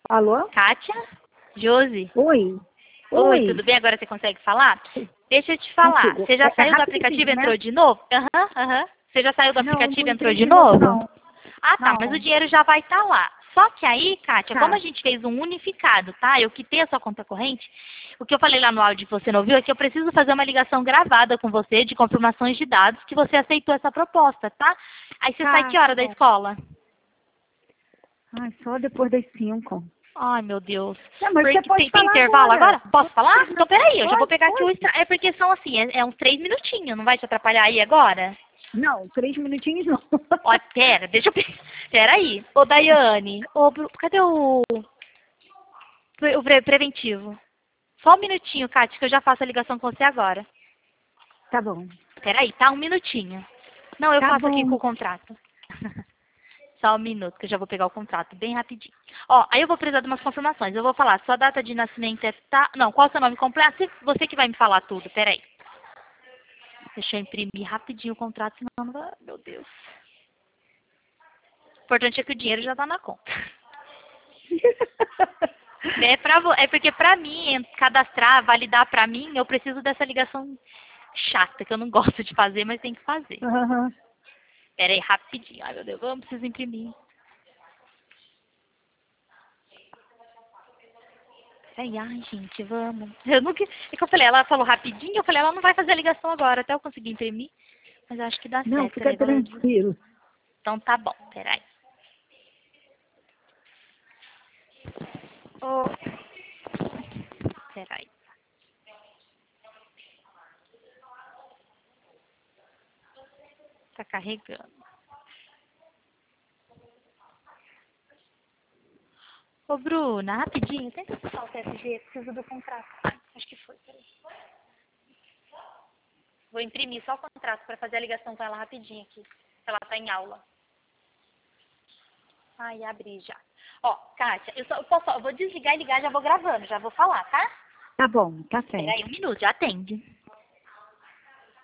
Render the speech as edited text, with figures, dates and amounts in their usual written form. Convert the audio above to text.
Alô? Kátia? Josi? Oi. Oi, tudo bem? Agora você consegue falar? Deixa eu te falar. Consigo. Você já saiu do rapidinho, aplicativo e né? entrou de novo? Aham. Você já saiu do Não aplicativo e entrou entrei de de novo, novo? não. Ah, tá, mas o Não. dinheiro já vai estar lá. Só que aí, Kátia, Tá. como a gente fez um unificado, tá? Eu quitei a sua conta corrente. O que eu falei lá no áudio que você não ouviu é que eu preciso fazer uma ligação gravada com você de confirmações de dados que você aceitou essa proposta, tá? Aí você sai que hora da Bom. escola? Ai, só depois das 5. Ai, meu Deus. Não, mas Porque você pode tem falar intervalo agora? Posso falar? Não, Então, peraí, eu já vou pode, pegar aqui o pode. extra... É porque são assim, é uns 3 minutinhos, não vai te atrapalhar aí agora? Não, 3 minutinhos não. Ó, pera, deixa eu... Pera aí. Ô, Daiane, cadê o preventivo? Só um minutinho, Kátia, que eu já faço a ligação com você agora. Tá bom. Pera aí, tá? Um minutinho. Não, eu Tá faço aqui bom. com o contrato. Só um minuto, que eu já vou pegar o contrato, bem rapidinho. Ó, aí eu vou precisar de umas confirmações. Eu vou falar, sua data de nascimento é... Não, qual é o seu nome completo? Você que vai me falar tudo, peraí. Deixa eu imprimir rapidinho o contrato, senão não vai... Meu Deus. O importante é que o dinheiro já tá na conta. É porque pra mim, cadastrar, validar pra mim, eu preciso dessa ligação chata, que eu não gosto de fazer, mas tem que fazer. Aham. Pera aí, rapidinho. Ai, meu Deus, vamos, preciso imprimir. Ai, gente, vamos. Eu nunca... É que eu falei, ela falou rapidinho, eu falei, ela não vai fazer a ligação agora, até eu conseguir imprimir. Mas eu acho que dá Não, certo. fica Peraí, tranquilo. Então tá bom, peraí. Oh. Peraí. Tá carregando. Ô, Bruna, rapidinho, tenta puxar o TSG, preciso do contrato. Acho que foi, peraí. Vou imprimir só o contrato para fazer a ligação com ela rapidinho aqui. Ela tá em aula. Ai, abri já. Ó, Kátia, eu vou desligar e ligar, já vou gravando, já vou falar, tá? Tá bom, tá certo. Peraí, um minuto, já atende.